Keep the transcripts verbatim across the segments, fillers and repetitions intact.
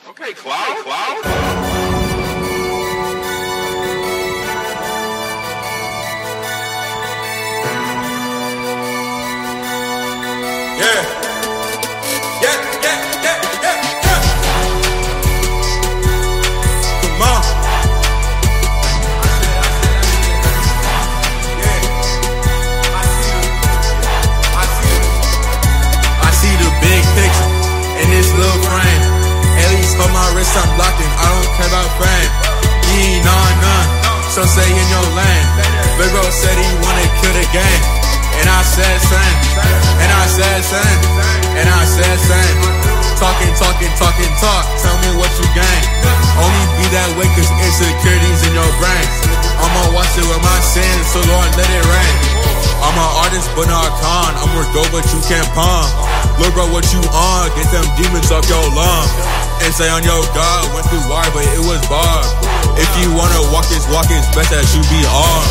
Okay, Cloud, Cloud. Yeah. Yeah, yeah, yeah, yeah, yeah. Come on. Yeah. I see the, I see the, I see the big picture in this little frame. At least hold my wrist, I'm blocking. I don't care about fame. He ain't on none, so stay in your lane. Big bro said he wanna kill the game. And I said same, and I said same, and I said same. Talking, talking, talking, talk, tell me what you gain. Only be that way cause insecurities in your brain. I'ma wash it with my sins, so Lord let it rain. I'm an artist but not a con, I'm worth go but you can't pawn. Look bro what you on, get them demons off your lung. And say on your God, went through wire but it was bar. If you wanna walk this walk, it's best that you be on.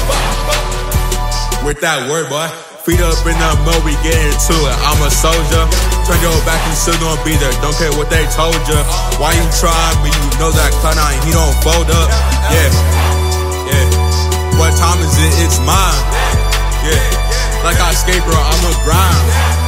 With that word boy. Feet up in the mud, we get into it. I'm a soldier. Turn your back, you still gonna be there. Don't care what they told ya. Why you try me? You know that cloud nine, he don't fold up. Yeah, yeah. What time is it? It's mine. Yeah. Like I skate, bro, I'm a grind.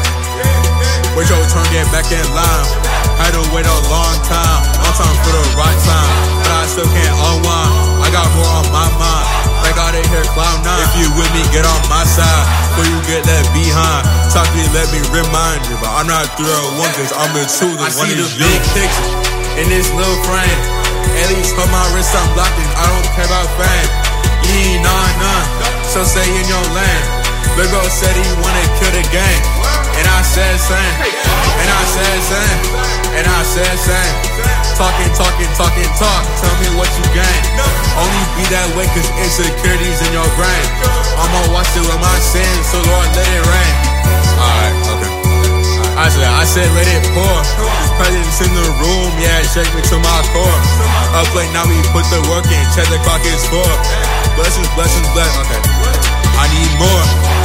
Wait your turn, get back in line. Had to wait a long time. Long time for the right time. But I still can't unwind. I got more on my mind. Like all they hear cloud nine. If you with me, get on my side. Before you get left behind. Talk to me, let me remind you. But I'm not through one cause I'm the two. The I one see the big picture in this little frame. At least hold my wrist, I'm blocking. I don't care about fame. You ain't on none, so stay in your lane. Big bro said he wanna kill the game. And I said same. And I said same. And I said same. Talking, talking, talking, talk. Tell me what you gain. Only be that way cause insecurities in your brain. I'ma wash it with my sins, so Lord let it rain. Alright, okay. I said, I said let it pour. This presence in the room, yeah, shake me to my core. Up late now we put the work in, check the clock is four. Blessings, blessings, bless. Okay. I need more.